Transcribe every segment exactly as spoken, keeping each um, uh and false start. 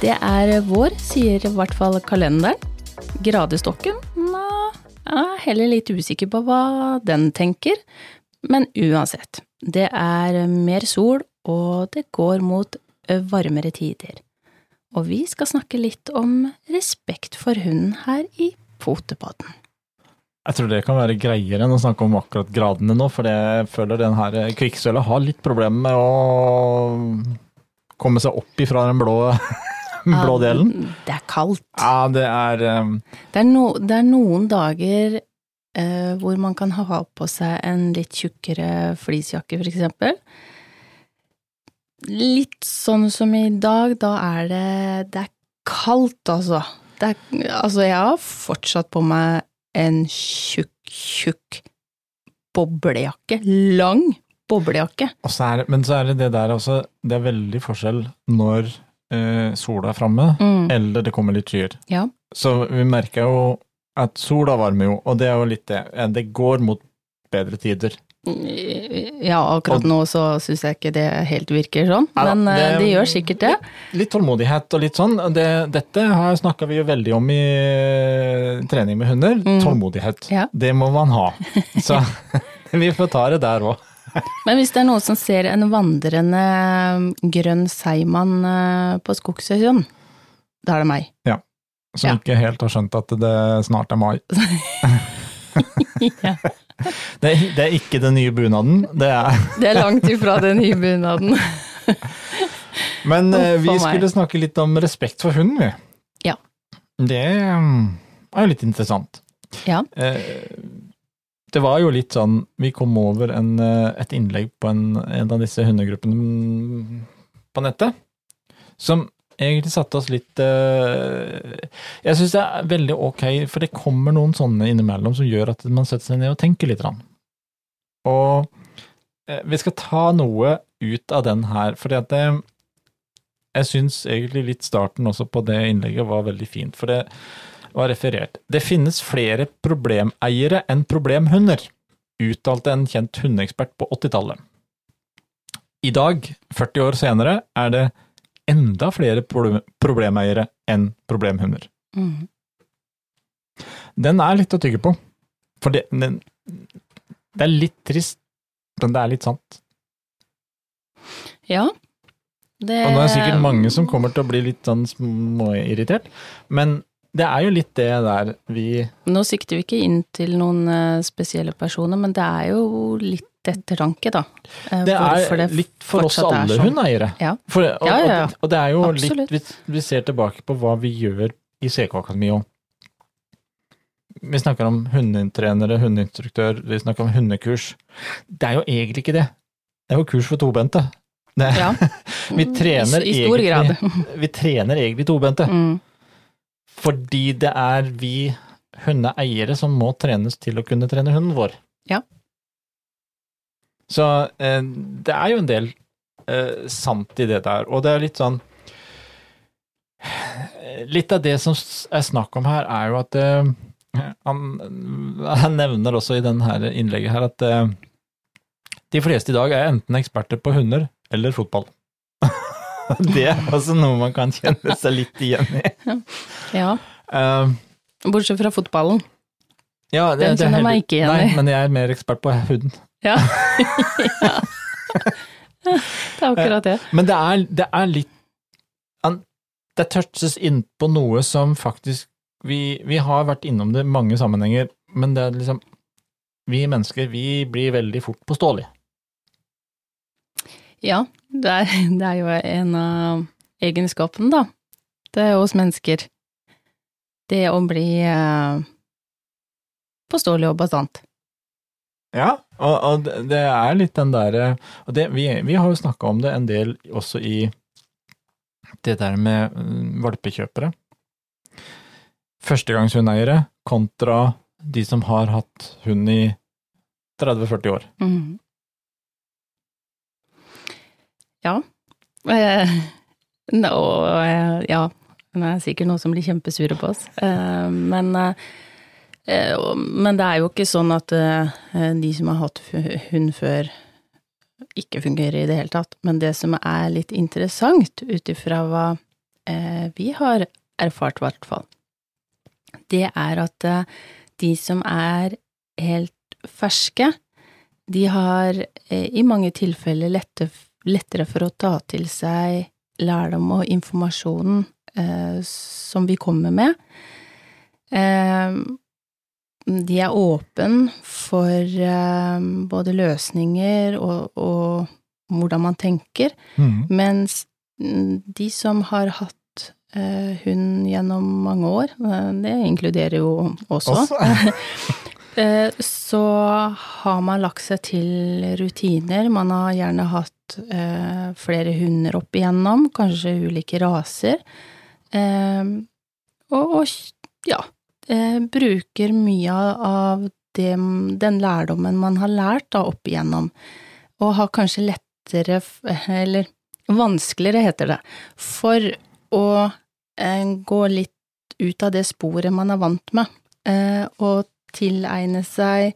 Det er vår, sier I hvert fall kalenderen. Gradestokken, nå, jeg er heller litt usikker på hva den tenker, men uansett, det er mer sol, og det går mot varmere tider. Og vi skal snakke litt om respekt for hunden her I Potepodden. Jeg tror det kan være greiere enn å snakke om akkurat gradene nå, for jeg føler den her kvikksølvet har litt problemer med å komme seg opp ifra den blå, blå delen. Ja, det er kaldt. Ja, det er... Um... Det, er no, det er noen dager eh, hvor man kan ha på seg en litt tjukkere flisjakke, for eksempel. Litt sånn som I dag, da er det, det er kaldt, altså. Det er, altså, jeg har fortsatt på meg en tjukk, tjukk boblejakke, lang boblejakke. Og så er, men så er det det der også, det er veldig forskjell når eh, sola er fremme, mm. eller det kommer litt skyer. Ja. Så vi merker jo at sola varmer jo, og det er jo litt det, det går mot bedre tider. Ja, akkurat nå så synes jeg ikke det helt virker sånn, ja, men det, det gjør sikkert det. Litt, litt tålmodighet og litt sånn, det, dette har snakket vi jo veldig om I trening med hunder, mm. tålmodighet, ja. Det må man ha, så vi får ta det der også. Men hvis det er noen som ser en vandrende grønn seimann på Skogsøysund, da er det meg. Ja, som ja. Ikke helt har skjønt at det snart er mai. Ja. Det er, det er ikke den nye bunaden, det er... det er langt ifra den nye bunaden. Men eh, vi skulle snakke litt om respekt for hunden, vi. Ja. Det um, er jo litt interessant. Ja. Eh, det var jo litt sånn, vi kom over en, et innlegg på en, en av disse hundegruppene på nettet, som egentlig satte oss litt... Uh, jeg synes det er veldig ok, for det kommer noen sånne innimellom som gjør at man setter seg ned og tenker litt. Og uh, vi skal ta noe ut av den her, for det, jeg synes egentlig litt starten også på det innlegget var veldig fint, for det var referert. Det finnes flere problemeiere enn problemhunder, uttalte en kjent hundeekspert på åttitallet. I dag, førti år senere, er det enda flere problemeiere enn problemhunder. Mm. Den er litt å tygge på. For det, den, det er litt trist, men det er litt sant. Ja. Det... Og nå er det sikkert mange som kommer til å bli litt sånn småirritert, men det er jo litt det der vi... Nå sikter vi ikke inn til noen spesielle personer, men det er jo litt ettertanke da. Det er det litt for oss alle sånn. Hundeeiere. Ja. For, og, ja, ja, ja. Og, og det er jo Absolutt. litt, vi, vi ser tilbake på hva vi gjør I C K-akademi også. Vi snakker om hundetrenere, hundeinstruktør, vi snakker om hundekurs. Det er jo egentlig ikke det. Det er jo kurs for tobente. Det, ja. vi trener I, i stor egentlig, grad. vi trener egentlig tobente. Mm. Fordi det er vi hundeeiere som må trenes til å kunne trene hunden vår. Ja. Så eh, det er jo en del eh, sant I det der, og det er litt sånn, litt av det som er snakk om her er jo at eh, han, han nevner også I denne her innlegget her at eh, de fleste I dag er enten eksperter på hunder eller fotball. Det er altså noe man kan kjenne seg litt igjen I. Ja, uh, bortsett fra fotballen. Ja, det, Den kjenner meg ikke igjen I. Nei, men jeg er mer ekspert på hunden. Ja. Ja. Det er akkurat det. Men det er, det er litt, det touches inn på noe som faktisk, vi, vi har vært innom det I mange sammenhenger, men det er liksom, vi mennesker, vi blir veldig fort påståelige. Ja, det er, det er jo en av egenskapene da. Det er oss mennesker. Det å bli uh, påståelig og bastant. Ja, og, og det er litt den der, og det, vi, vi har jo snakket om det en del også I det der med valpekjøpere. Førstegangshundeiere kontra de som har hatt hund I tretti til førti år. Mm. Ja, eh, no, eh, ja, det er sikkert noen som blir kjempesure på oss, eh, men... Eh, Men det er jo ikke sånn at de som har hatt hund før ikke fungerer I det hele tatt. Men det som er litt interessant utifra hva eh, vi har erfart i hvert fall, det er at eh, de som er helt ferske, de har eh, i mange tilfeller lette, lettere for å ta til seg lærdom og informasjonen eh, som vi kommer med. Eh, de er åpen for eh, både løsninger og, og hvordan man tenker, mm. mens de som har hatt Uh, hund gjennom mange år, uh, det inkluderer jo også, også? uh, så har man lagt seg til rutiner, man har gjerne hatt uh, flere hunder opp igjennom, kanskje ulike raser, uh, og, og ja, uh, bruker mye av det, den lærdommen man har lært da opp igjennom, og har kanskje lettere, eller vanskeligere heter det, for å gå litt ut av det sporet man er vant med, og tilegne seg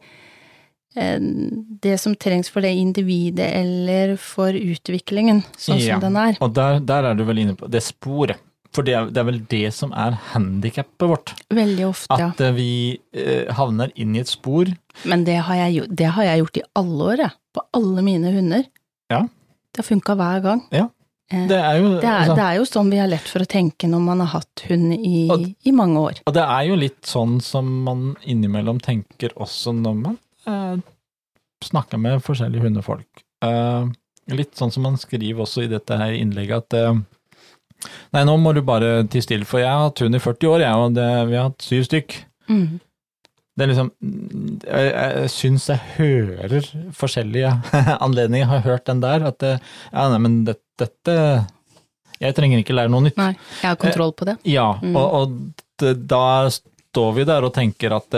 det som trengs for det individet eller for utviklingen, sånn ja, som den er. Og der, der er du vel inne på det sporet, for det er, det er vel det som er handicapet vårt. Veldig ofte, ja. At vi eh, havner inn i et spor. Men det har jeg, det har jeg gjort i alle år, på alle mine hunder. Ja. Det har funket hver gang. Ja. Det er, jo, det, er, altså, det er jo sånn vi har lett for å tenke når man har hatt hund i, og, i mange år. Og det er jo litt sånn som man innimellom tenker også når man eh, snakker med forskjellige hundefolk. Eh, litt sånn som man skriver også i dette her innlegget at eh, nei, nå må du bare til stille, for jeg har hatt hund i førti år, jeg, og det, vi har hatt syv stykk. Mm. Det er liksom, jeg, jeg synes jeg hører forskjellige anledninger, jeg har hørt den der, at det, ja, nei, men det, dette, jeg trenger ikke lære noe nytt. Nei, jeg har kontroll på det. Ja, mm. og, og det, da står vi der og tenker at,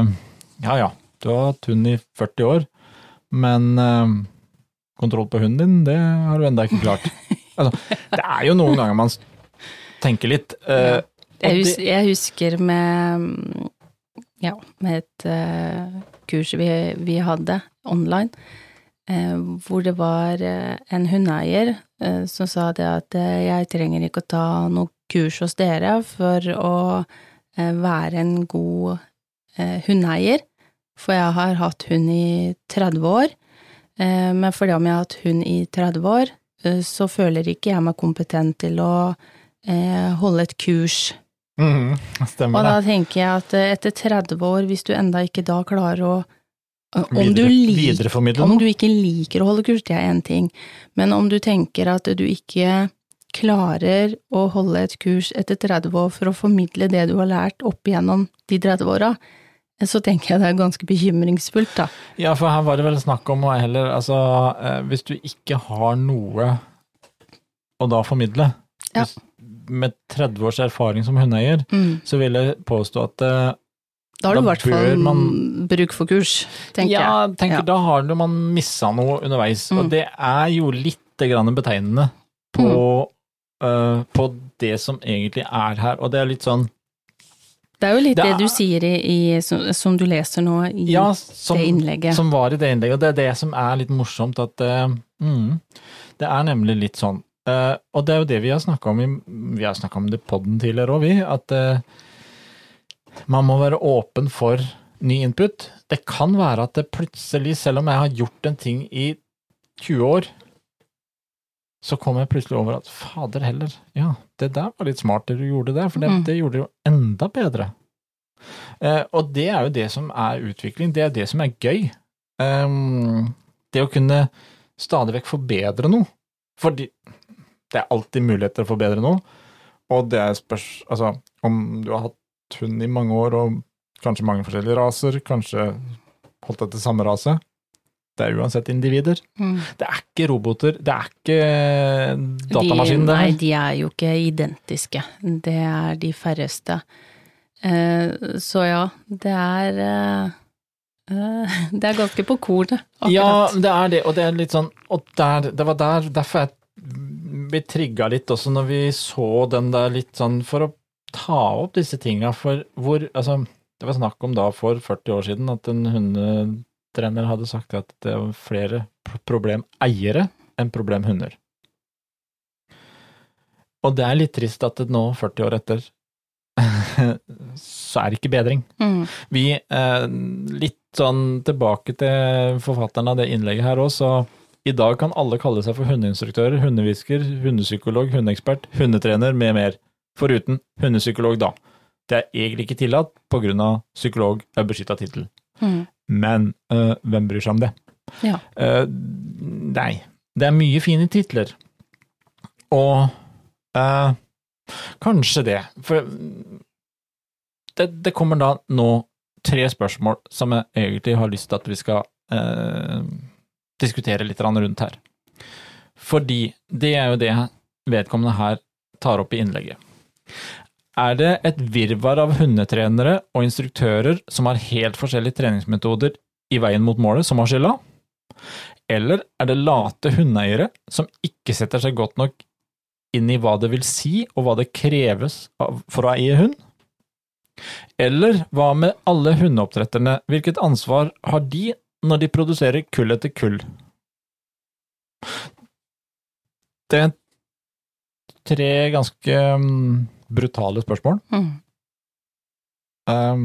ja, ja, du har hatt hund i førti år, men uh, kontroll på hunden din, det har du enda ikke klart. Altså, det er jo noen ganger man tenker litt. Uh, ja. jeg, hus, jeg husker med... Ja, med et uh, kurs vi, vi hadde online, uh, hvor det var uh, en hundeeier uh, som sa det at uh, jeg trenger ikke å ta noe kurs hos dere for å uh, være en god uh, hundeeier, for jeg har hatt hund i tretti år, uh, men fordi om jeg har hatt hund i tretti år, uh, så føler ikke jeg meg kompetent til å uh, holde et kurs. Mm, stemmer og da det. tenker jeg at etter tretti år, hvis du enda ikke da klarer å om, Videre, du lik, videreformidle om du ikke liker å holde kurs, det er en ting, men om du tenker at du ikke klarer å holde et kurs etter tretti år for å formidle det du har lært opp igjennom de tretti åra, så tenker jeg det er ganske bekymringsfullt da. Ja, for her var det vel snakk om å heller, altså hvis du ikke har noe å da formidle, ja. hvis, med tretti års erfaring som hundeeier, mm. så vil jeg påstå at uh, da har du i hvert fall man, bruk for kurs, tenker ja, jeg. Tenker, ja, da har du man misset noe underveis, mm. og det er jo litt grann betegnende på, mm. uh, på det som egentlig er her, og det er litt sånn det er jo litt det, det er, du sier i, i, som, som du leser nå i ja, som, det innlegget. Som var i det innlegget, og det er det som er litt morsomt, at uh, mm, det er nemlig litt sånn. Uh, og det er jo det vi har snakket om i, vi har snakket om det i podden tidligere også, vi, at uh, man må være åpen for ny input. Det kan være at det plutselig, selv om jeg har gjort en ting i tjue år, så kommer jeg plutselig over at fader heller, ja, det der var litt smart det du gjorde der, for det, mm. det gjorde det jo enda bedre. Uh, og det er jo det som er utvikling, det er det som er gøy. Um, det å kunne stadig vekk forbedre noe, fordi det er alltid muligheter for å forbedre noe, og det er spørs, altså, om du har hatt hund i mange år, og kanskje mange forskjellige raser, kanskje holdt deg til samme rase, det er uansett individer. Mm. Det er ikke roboter, det er ikke datamaskin. De, nei, de er jo ikke identiske, det er de færreste. Uh, så ja, det er... Uh, det er ganske på kornet, akkurat. Ja, det er det, og det er litt sånn, og der, det var der, derfor jeg vi trigget litt også når vi så den der litt sånn for å ta opp disse tingene, for hvor, altså, det var snakk om da for førti år siden at en hundetrener hadde sagt at det var flere problemeiere enn problemhunder. Og det er litt trist at det nå, førti år etter, så er det ikke bedring. Mm. Vi, eh, litt sånn tilbake til forfatteren av det innlegget her også, så i dag kan alle kalle seg for hundeinstruktører, hundehvisker, hundepsykolog, hundeekspert, hundetrener med mer, foruten hundepsykolog da. Det er egentlig ikke tillatt på grunn av psykolog er beskyttet titel. Mm. Men øh, hvem bryr seg om det? Ja. Uh, nei, det er mye fine titler. Og uh, kanskje det, for det, det kommer da nå tre spørsmål som jeg egentlig har lyst til at vi skal uh, diskutere litt rundt her. Fordi det er jo det vedkommende her tar opp i innlegget. Er det et virvar av hundetrenere og instruktører som har helt forskjellige treningsmetoder i veien mot målet som har skylda? Eller er det late hundeeiere som ikke setter seg godt nok inn i hva det vil si og hva det kreves for å eie hund? Eller hva med alle hundeoppdretterne? Hvilket ansvar har de når de produserer kull etter kull? Det er tre ganske um, brutale spørsmål. Mm. Um,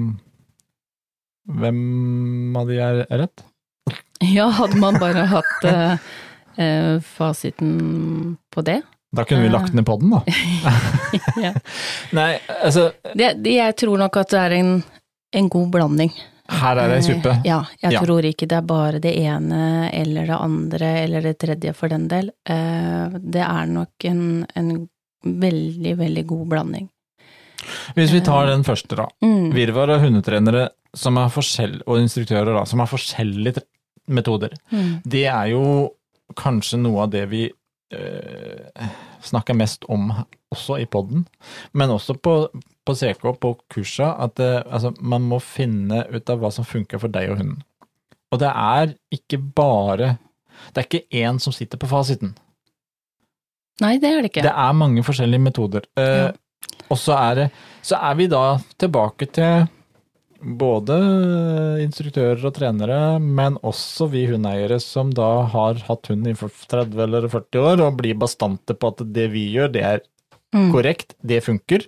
hvem av de er, er rett? Ja, hadde man bare hatt uh, uh, fasiten på det. Da kunne vi lagt ned podden da. Ja. Nei, altså... Det, det, jeg tror nok at det er en, en god blanding. Her er det suppe. Uh, ja, jeg ja. tror ikke det er bare det ene, eller det andre, eller det tredje for den del. Uh, det er nok en, en veldig, veldig god blanding. Hvis vi tar den første da, mm. virvar av hundetrenere som er forskjell, og instruktører da, som har forskjellige metoder, mm. det er jo kanskje noe av det vi øh, snakker mest om også i podden, men også på, på C K, på kursa, at det, altså, man må finne ut av hva som funker for deg og hunden. Og det er ikke bare, det er ikke en som sitter på fasiten. Nei, det er det ikke. Det er mange forskjellige metoder. Ja. Og så er, det, så er vi da tilbake til både instruktører og trenere, men også vi hundeeiere som da har hatt hund i tretti eller førti år, og blir bastante på at det vi gjør, det er mm. korrekt, det funker.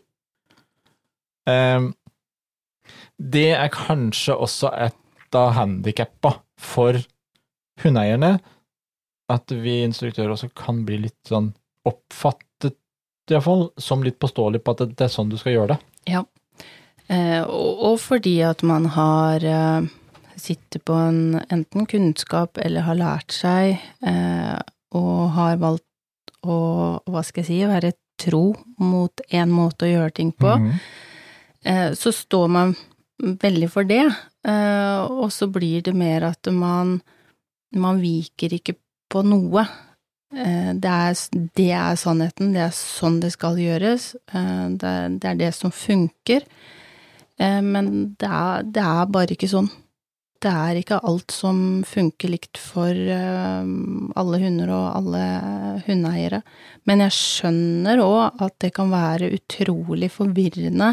Um, det er kanskje også et av handicappa for hundeeierne, at vi instruktører også kan bli litt sånn oppfattet i hvert fall, som litt påståelig på at det er sånn du skal gjøre det. Ja, eh, og, og fordi at man har eh, sittet på en enten kunnskap eller har lært seg eh, og har valgt å, hva skal jeg si, være tro mot en måte å gjøre ting på, mm-hmm. eh, så står man veldig for det, eh, og så blir det mer at man, man viker ikke på noe. Det er, det er sannheten, det er sånn det skal gjøres, det er det, er det som funker, men det er, det er bare ikke sånn. Det er ikke alt som funker likt for alle hunder og alle hundeeiere, men jeg skjønner også at det kan være utrolig forvirrende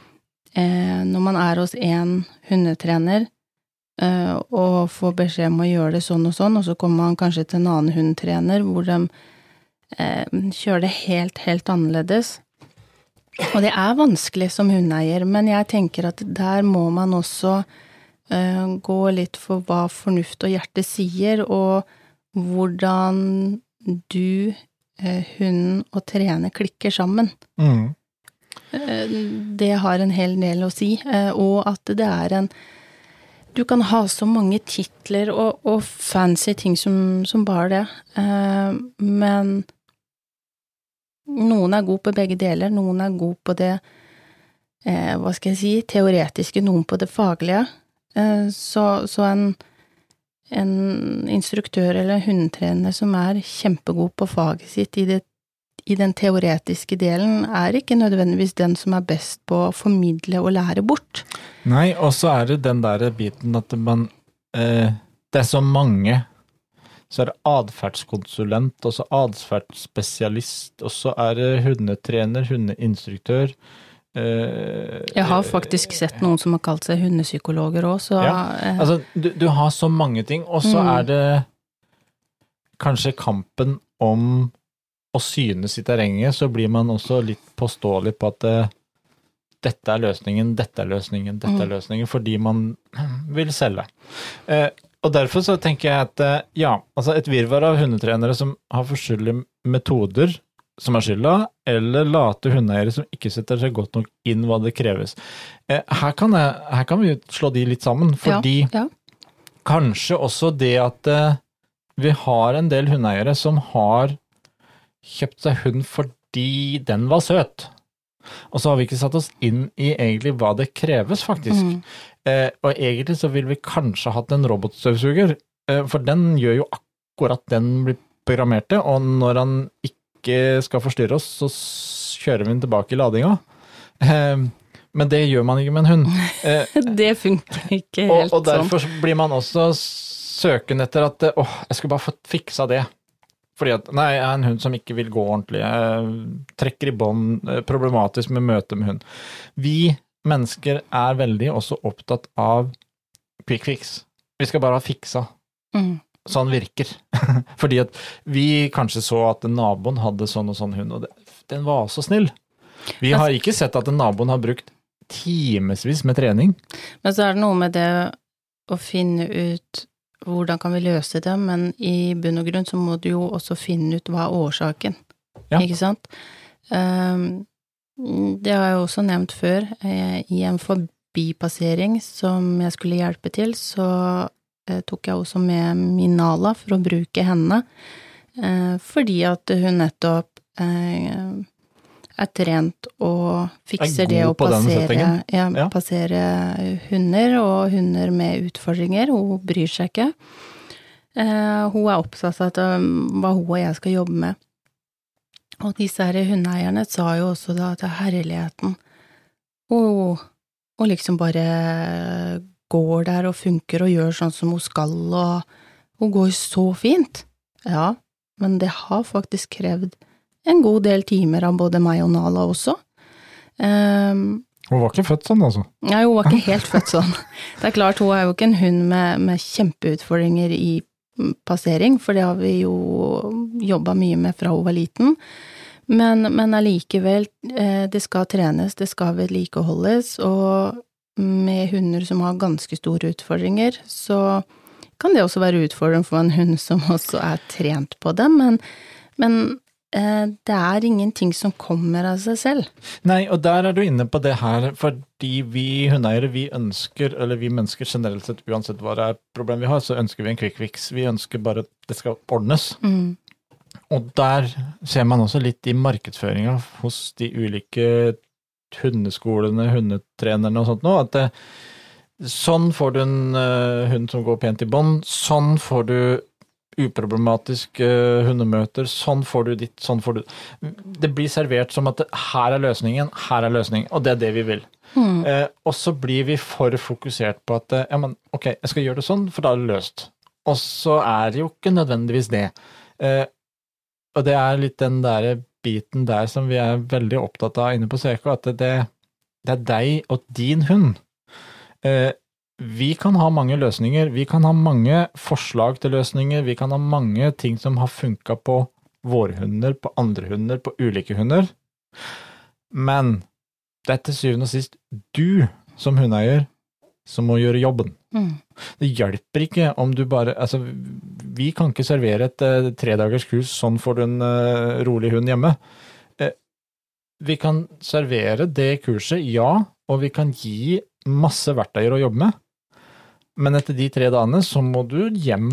når man er hos en hundetrener, Uh, og få beskjed om å gjøre det sånn og sånn, og så kommer man kanskje til en annen hundetrener hvor de uh, kjører det helt, helt annerledes. Og det er vanskelig som hundeeier, men jeg tenker at der må man også uh, gå litt for hva fornuft og hjerte sier, og hvordan du, uh, hunden og trener klikker sammen. Mm. Uh, det har en hel del å si, uh, og at det er en du kan ha så mange titler og, og fancy ting som, som bare det, uh, men noen er god på begge deler, noen er god på det, uh, hva skal jeg si, teoretiske, noen på det faglige, uh, så, så en, en instruktør eller hundetrener som er kjempegod på faget sitt i det i den teoretiske delen er ikke nødvendigvis den som er best på å formidle og lære bort. Nei, og så er det den der biten at man, eh, det er så mange, så er det adferdskonsulent, og så adferdsspesialist, og så er det hundetrener, hundeinstruktør. Eh, Jeg har faktisk sett noen som har kalt seg hundepsykologer også. Så, ja, eh, altså du, du har så mange ting, og så mm. er det kanskje kampen om og synes i terrenget, så blir man også litt påståelig på at uh, dette er løsningen, dette er løsningen, dette er løsningen, fordi man vil selge. Uh, og derfor så tenker jeg at uh, ja, altså et virvar av hundetrenere som har forskjellige metoder som er skylda, eller late hundeeiere som ikke setter seg godt nok inn hva det kreves. Uh, her, kan jeg, her kan vi slå de litt sammen, fordi ja, ja. Kanskje også det at uh, vi har en del hundeeiere som har kjøpt seg hund fordi den var søt. Og så har vi ikke satt oss inn i egentlig hva det kreves faktisk. Mm. Eh, og egentlig så vil vi kanskje hatt en robotstøvsuger, eh, for den gjør jo akkurat den blir programmerte, og når han ikke skal forstyrre oss, så kjører vi den tilbake i ladinga. Eh, men det gjør man ikke med en hund. Eh, det funker ikke helt og, og derfor sånn. Blir man også søken etter at, åh, jeg skulle bare få fiksa det. Fordi at, nei, jeg er en hund som ikke vil gå ordentlig, jeg trekker i bånd, problematisk med møte med hund. Vi mennesker er veldig også opptatt av quick fix. Vi skal bare ha fiksa. Mm. Sånn virker. Fordi at vi kanskje så at naboen hadde sånn og sånn hund, og det, den var så snill. Vi har ikke sett at naboen har brukt timesvis med trening. Men så er det noe med det å finne ut hvordan kan vi løse det, men i bunn og grunn så må du jo også finne ut hva er årsaken, ja. Ikke sant? Um, det har jeg også nevnt før, eh, i en forbipassering som jeg skulle hjelpe til, så eh, tok jeg også med min Nala for å bruke henne, eh, fordi at hun nettopp eh, er trent og fikser det å passere, ja, ja. passere hunder og hunder med utfordringer. Hun bryr seg ikke. Eh, hun er opptatt av hva hun og jeg skal jobbe med. Og disse her hundeeierne sa jo også da til herligheten. Og, og liksom bare går der og funker og gjør sånn som hun skal, og hun går så fint. Ja, men det har faktisk krevd en god del timer av både meg og Nala også. Um, hun var ikke født sånn, altså? Nei, hun var ikke helt født sånn. Det er klart, hun er jo ikke en hund med, med kjempeutfordringer i passering, for det har vi jo jobbet mye med fra hun var liten. Men, men allikevel, eh, det skal trenes, det skal vedlikeholdes, og med hunder som har ganske store utfordringer, så kan det også være utfordrende for en hund som også er trent på det, men, men det er ingenting som kommer av seg selv. Nei, og der er du inne på det her, fordi vi hundeeiere, vi ønsker, eller vi mennesker generelt sett, uansett hva det er problem vi har, så ønsker vi en quick fix. Vi ønsker bare at det skal ordnes. Mm. Og der ser man også litt i markedsføringen hos de ulike hundeskolene, hundetrenerne og sånt nå, at det, sånn får du en uh, hund som går pent i bånd, sånn får du uproblematiske hundemøter, sånn får du ditt, sånn får du... Det blir servert som at her er løsningen, her er løsningen, og det er det vi vil. Mm. Eh, og så blir vi for fokusert på at, ja, men ok, jeg skal gjøre det sånn, for da er det løst. Og så er det jo ikke nødvendigvis det. Eh, og det er litt den der biten der som vi er veldig opptatt av inne på C K, at det, det er deg og din hund. Eh, Vi kan ha mange løsninger, vi kan ha mange forslag til løsninger, vi kan ha mange ting som har funket på våre hunder, på andre hunder, på ulike hunder. Men det er til syvende og sist du som hundeeier som må gjøre jobben. Mm. Det hjelper ikke om du bare, altså vi kan ikke servere et uh, tredagers kurs, sånn får du en uh, rolig hund hjemme. Uh, vi kan servere det kurset, ja, og vi kan gi masse verktøyer å jobbe med. Men etter de tre dagene så må du hjem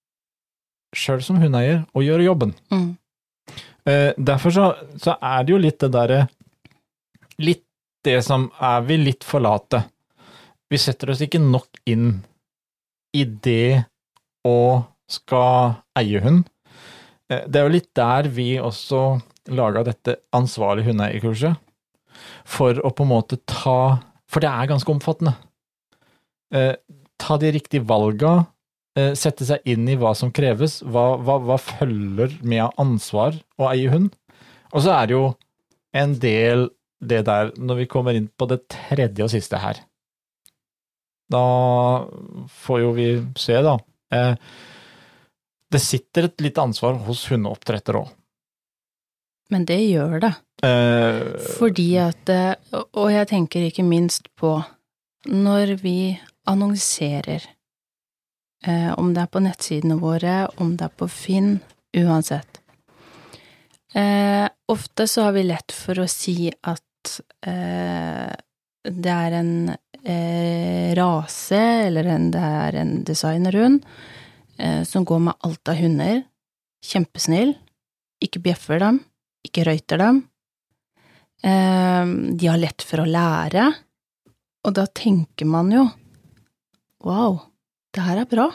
selv som hundeeier og gjøre jobben. Mm. Eh, derfor så, så er det jo litt det der, litt det som er vi litt for late. Vi setter oss ikke nok inn i det å skal eie hund. Eh, det er jo litt der vi også laget dette ansvarlig hundeeierkurset, for å på en måte ta, for det er ganske omfattende. Eh, ta de riktige valgene, eh, sette seg inn i hva som kreves, hva, hva, hva følger med av ansvar å eie hund. Og så er det jo en del det der, når vi kommer inn på det tredje og siste her. Da får jo vi se da. Eh, det sitter et litt ansvar hos hundeoppdretter også. Men det gjør det. Eh, Fordi at, og jeg tenker ikke minst på når vi annonserer, eh, om det er på nettsidene våre, om det er på Finn, uansett. Eh, ofte så har vi lett for å si at eh, det er en eh, rase, eller en, det er en designerhund, eh, som går med alt av hunder, kjempesnill, ikke bjeffer dem, ikke røyter dem. Eh, de har lett for å lære, og da tenker man jo, wow, det her er bra.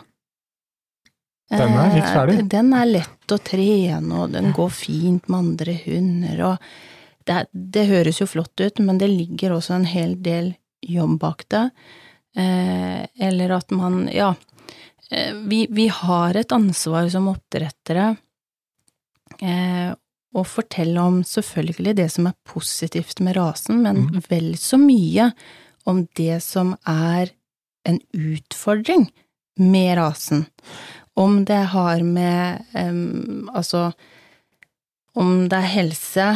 Den er litt ferdig. Eh, den er lett å trene, og den går fint med andre hunder, og det, det høres jo flott ut, men det ligger også en hel del jobb bak det. Eh, eller at man, ja, eh, vi, vi har et ansvar som oppdrettere, eh, og fortelle om selvfølgelig det som er positivt med rasen, men mm. vel så mye om det som er en utfordring med rasen. Om det har med, um, altså, om det er helse,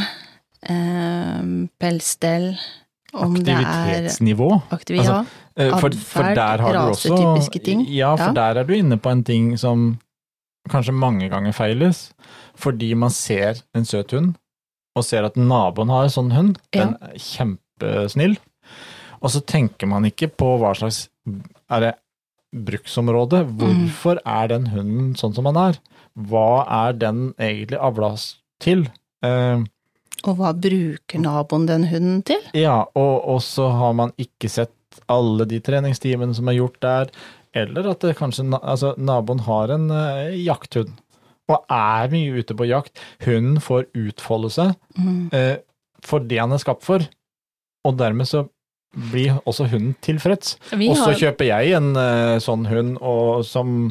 um, pelsstell, om det er aktivitetsnivå. Aktivitet, ja. Altså, for, for der har du også, rasetypiske ting. Ja, for ja. der er du inne på en ting som kanskje mange ganger feiles, fordi man ser en søt hund, og ser at naboen har en sånn hund, ja. Den er kjempesnill, og så tenker man ikke på hva slags, er det bruksområde, hvorfor mm. er den hunden sånn som man er? Hva er den egentlig avlas til? Eh, og hva bruker naboen den hunden til? Ja, og, og så har man ikke sett alle de treningstimene som er gjort der, eller at det kanskje, altså, naboen har en uh, jakthund, og er mye ute på jakt. Hunden får utfolde seg mm. uh, for det han er skapt for, og dermed så blir også hunden tilfreds. Vi og så har... kjøper jeg en uh, sånn hund, og som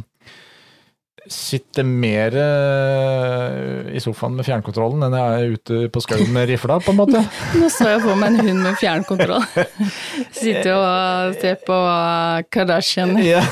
sitter mer uh, i sofaen med fjernkontrollen enn jeg er ute på skauen med rifla, på en måte. Nå så jeg på meg en hund med fjernkontroll. Sitter og ser på Kardashian. Ja.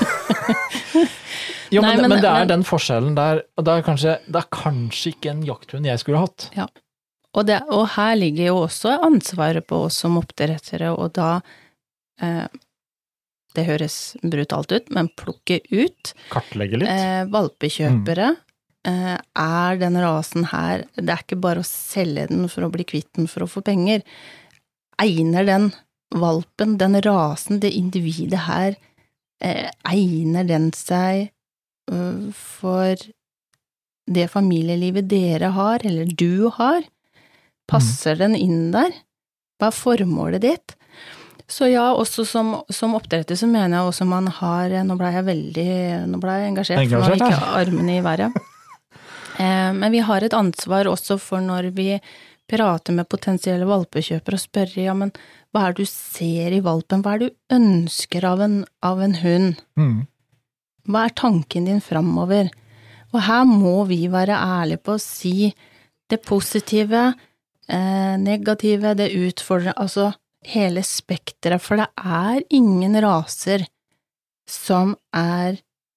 Jo, Nei, men, men, men det er men, den forskjellen der, og det er, kanskje, det er kanskje ikke en jakthund jeg skulle hatt. Ja, og, det, og her ligger jo også ansvaret på oss som oppdrettere, og da eh, det høres brutalt ut, men plukke ut. Kartlegge litt. Eh, valpekjøpere. Mm. Eh, er den rasen her, det er ikke bare å selge den for å bli kvitt den for å få penger. Egner den valpen, den rasen, det individet her, eh, egner den seg uh, for det familielivet dere har, eller du har? Passer mm. den inn der? Hva er formålet ditt? Så ja, også som, som oppdretter så mener jeg også man har, nå ble jeg veldig, nå ble jeg engasjert, engasjert for nå har ikke armene i været. eh, men vi har et ansvar også for når vi prater med potensielle valpekjøpere og spør, ja, men hva er det du ser i valpen? Hva er det du ønsker av en, av en hund? Mm. Hva er tanken din fremover? Og her må vi være ærlige på å si det positive, eh, negative, det utfordrende, altså hele spektret, for det er ingen raser som er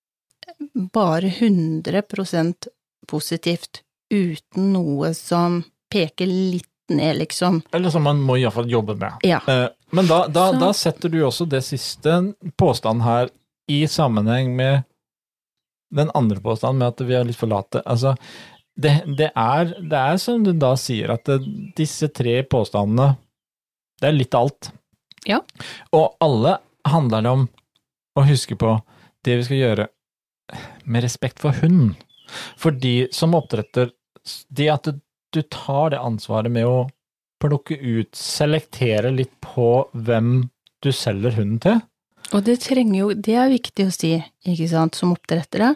bare hundre prosent positivt, uten noe som peker litt ned, liksom. Eller som man må i hvert fall jobbe med. Ja. Men da, da, da setter du også det siste påstanden her i sammenheng med den andre påstanden med at vi er litt for late. Altså, det, det, er, det er som du da sier, at det, disse tre påstandene det er litt alt. Ja. Og alle handler det om å huske på det vi skal gjøre med respekt for hunden. Fordi som oppdretter, det at du, du tar det ansvaret med å plukke ut, selektere litt på hvem du selger hunden til. Og det trenger jo, det er viktig å si, ikke sant, som oppdrettere.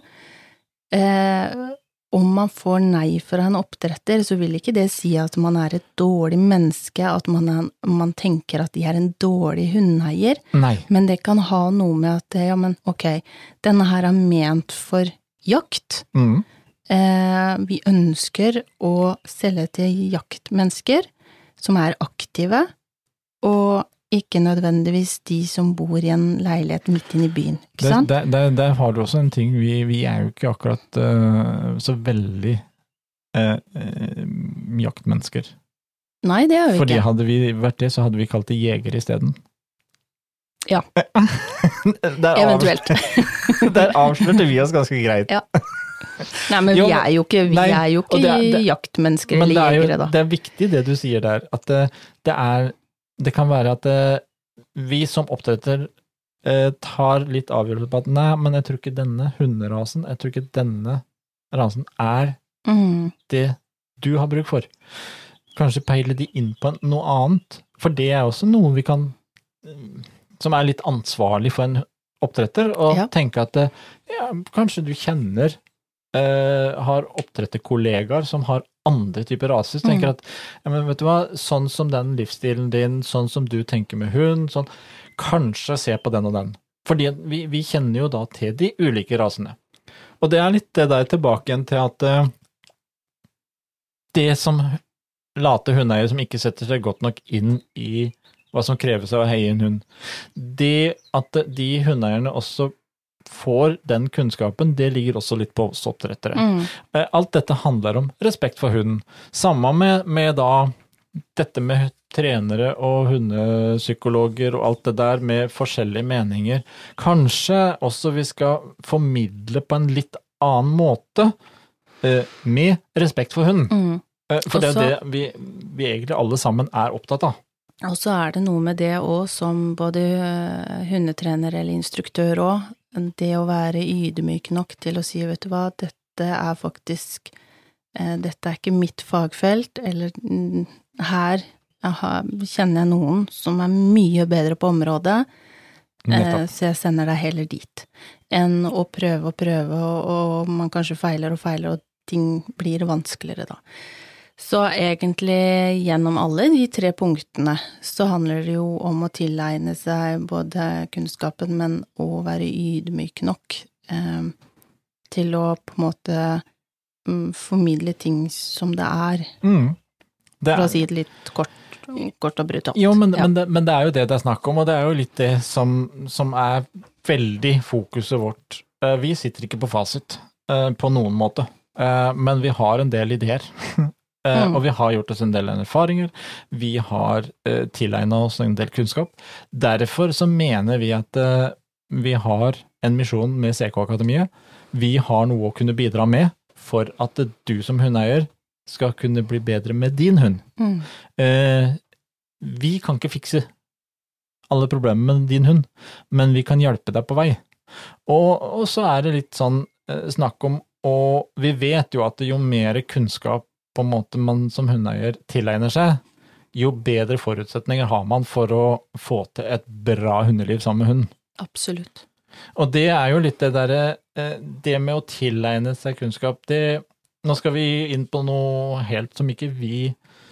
Eh, om man får nei fra en oppdretter, så vil ikke det si at man er et dårlig menneske, at man, er, man tenker at de er en dårlig hundeier. Nei. Men det kan ha noe med at, ja, men ok, denne her er ment for jakt. Mm. Eh, vi ønsker å selge til jaktmennesker som er aktive, og ikke nødvendigvis de som bor i en leilighet midt inne i byen, ikke sant? Der, der, der har du også en ting, vi, vi er jo ikke akkurat uh, så veldig uh, uh, jaktmennesker. Nei, det er vi Fordi ikke. hadde vi vært det, så hadde vi kalt det jeger i stedet. Ja, Der eventuelt. Avs- Der avslørte vi oss ganske greit. Ja. Nei, men Jo, vi men- er jo ikke, vi nei, er jo og ikke det er- det- jaktmennesker Men det eller er, jegere, jo, da. det er viktig det du sier der, at det, det er, det kan være at det, vi som oppdretter eh, tar litt avgjørelse på at nei, men jeg tror ikke denne hunderasen, jeg tror ikke denne rasen er Mm. det du har bruk for. Kanskje peile de inn på noe annet, for det er også noe vi kan, som er litt ansvarlig for en oppdretter, og Ja. tenke at eh, ja, kanskje du kjenner, eh, har oppdretterkollegaer som har andre typer raser, så tenker Mm. at, ja, men vet du hva, sånn som den livsstilen din, sånn som du tenker med hund, sånn, kanskje se på den og den. Fordi vi, vi kjenner jo da til de ulike rasene. Og det er litt det der tilbake igjen til at eh, det som late hundeeier som ikke setter seg godt nok inn i hva som kreves av å heie en hund, det at de hundeeierne også får den kunnskapen, det ligger også litt på oss oppdrettere. Mm. Eh, Alt dette handler om respekt for hunden. Samme med, med da dette med trenere og hundepsykologer og alt det der med forskjellige meninger. Kanskje også vi skal formidle på en litt annen måte eh, med respekt for hunden. Mm. Eh, For det er Også- det vi, vi egentlig alle sammen er opptatt av. Og så er det noe med det også, som både øh, hundetrener eller instruktør også, det å være ydmyk nok til å si, vet du hva, dette er faktisk, eh, dette er ikke mitt fagfelt, eller mm, her jeg har, kjenner jeg noen som er mye bedre på området, eh, Nettopp. så jeg sender deg heller dit, enn å prøve og prøve, og, og man kanskje feiler og feiler, og ting blir vanskeligere da. Så egentlig gjennom alle de tre punktene så handler det jo om å tilegne seg både kunnskapen, men å være ydmyk nok eh, til å på en måte mm, formidle ting som det er, Mm. Det for er- å si det litt kort, kort og brutalt. Jo, men, Ja. men, det, men det er jo det det er snakk om, og det er jo litt det som, som er veldig fokuset vårt. Eh, Vi sitter ikke på fasit eh, på noen måte, eh, men vi har en del ideer. Eh, Mm. Og vi har gjort oss en del erfaringer, vi har eh, tilegnet oss en del kunnskap. Derfor så mener vi at eh, vi har en misjon med C K-akademiet. Vi har noe å kunne bidra med for at eh, du som hundeeier skal kunne bli bedre med din hund. Mm. Eh, vi kan ikke fikse alle problemer med din hund, men vi kan hjelpe deg på vei. Og, og så er det litt sånn eh, snakk om, og vi vet jo at jo mer kunnskap på en måte man som hundeeier tilegner seg, jo bedre forutsetninger har man for å få til et bra hundeliv sammen med hunden. Absolutt. Og det er jo litt det derre, eh, det med å tilegne seg kunnskap, det, nå skal vi inn på noe helt som ikke vi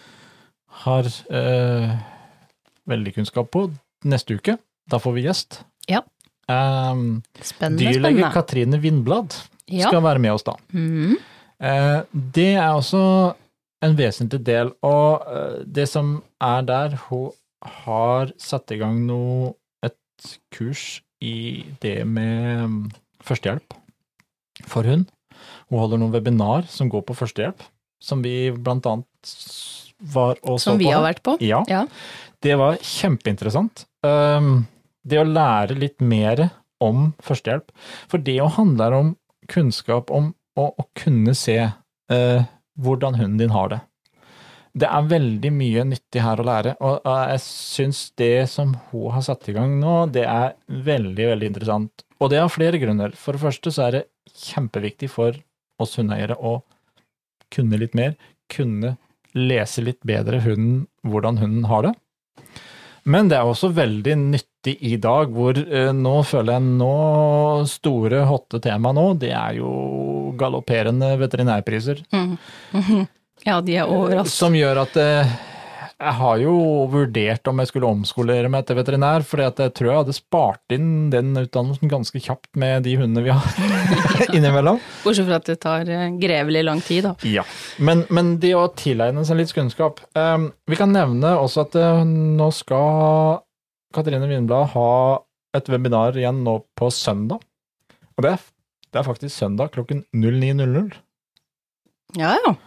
har eh, veldig kunnskap på neste uke. Da får vi gjest. Ja. Um, Spennende, Dyrlege spennende. Katrine Vindblad Ja. skal være med oss da. Mm. Eh, det er også en vesentlig del, og eh, det som er der, hun har satt i gang noe, et kurs i det med mm, førstehjelp for hund. Hun holder noen webinar som går på førstehjelp, som vi blant annet s- var og så Som vi på har her. vært på. Ja, Ja. det var kjempeinteressant. Um, det å lære litt mer om førstehjelp, for det å handler om kunnskap om å, å kunne se eh, hvordan hunden din har det. Det er veldig mye nyttig her å lære, og og jeg synes det som hun har satt i gang nå, det er veldig, veldig interessant. Og det av flere grunner. For det første så er det kjempeviktig for oss hundeeiere å kunne litt mer, kunne lese litt bedre hunden, hvordan hunden har det. Men det er også veldig nyttig i dag, hvor eh, nå føler jeg nå store hotte tema nå, det er jo galopperende veterinærpriser. Mm. Mhm. Ja, de er overalt. Som gjør at eh, jeg har jo vurdert om jeg skulle omskolere meg til veterinær, for jeg tror jeg hadde spart inn den utdannelsen ganske kjapt med de hundene vi har innimellom. Bortsett fra at det tar eh, grevelig lang tid, da. Ja, men, men det å tilegne seg litt kunnskap. Um, vi kan nevne også at uh, nå skal Katrine Vindblad ha et webinar igjen nå på søndag. Og det er, det er faktisk søndag klokken null ni null null. Ja, ja.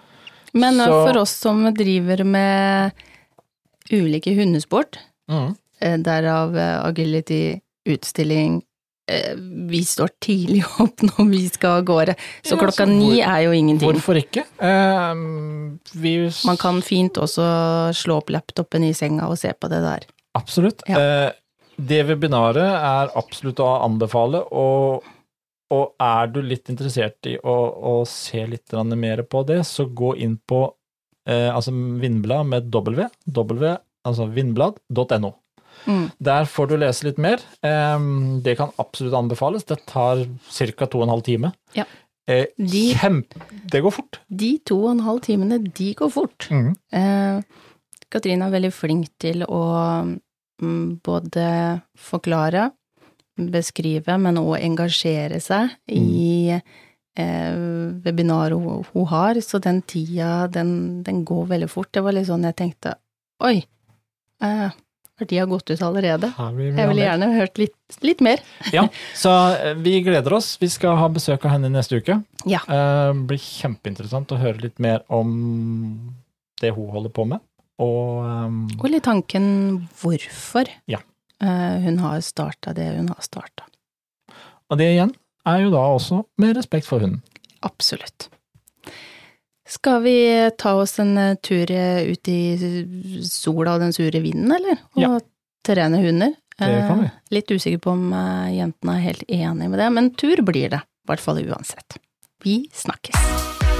Men Så, for oss som driver med ulike hundesport, mm. derav agility, utstilling, vi står tidlig opp når vi skal av gårde, så Ja, klokka så hvor- ni er jo ingenting. Hvorfor ikke? Eh, vi, Man kan fint også slå opp laptopen i senga og se på det der. Absolutt. Ja. Eh, det webinaret er absolutt å anbefale, og, og er du litt interessert i å, å se litt mer på det, så gå inn på eh, altså Vindblad med W, w altså vindblad punktum no. Mm. Der får du lese litt mer. Eh, det kan absolutt anbefales. Det tar cirka to og en halv time. Ja. Eh, De- kjempe, det går fort. De to og en halv timene, de går fort. Mhm. Eh, Katrine er veldig flink til å mm, både forklare, beskrive, men også engasjere seg i eh, webinaret hun, hun har, så den tida, den, den går veldig fort. Det var litt sånn jeg tenkte, oi, eh, har tida gått ut allerede? Har vi- Jeg ville gjerne hørt litt, litt mer. Ja, så eh, vi gleder oss. Vi skal ha besøk av henne neste uke. Ja. Eh, blir kjempeinteressant å høre litt mer om det hun holder på med. Og, um, Og litt tanken hvorfor Ja. eh, hun har startet det hun har startet. og det igjen er jo da også med respekt for hunden. Absolutt. Skal vi ta oss en eh, tur eh, ut i sola og den sure vinden, eller? Og Ja. trene hunder? Det kan vi. Eh, Litt usikker på om eh, jentene er helt enige med det, men tur blir det, i hvert fall uansett. Vi snakkes.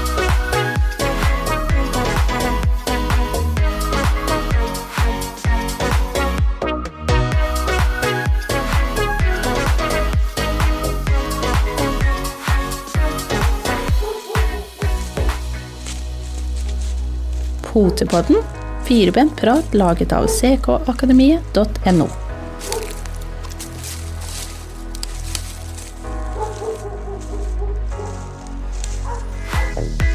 Potepodden, firebent prat laget av c k akademiet punktum no. Thank you.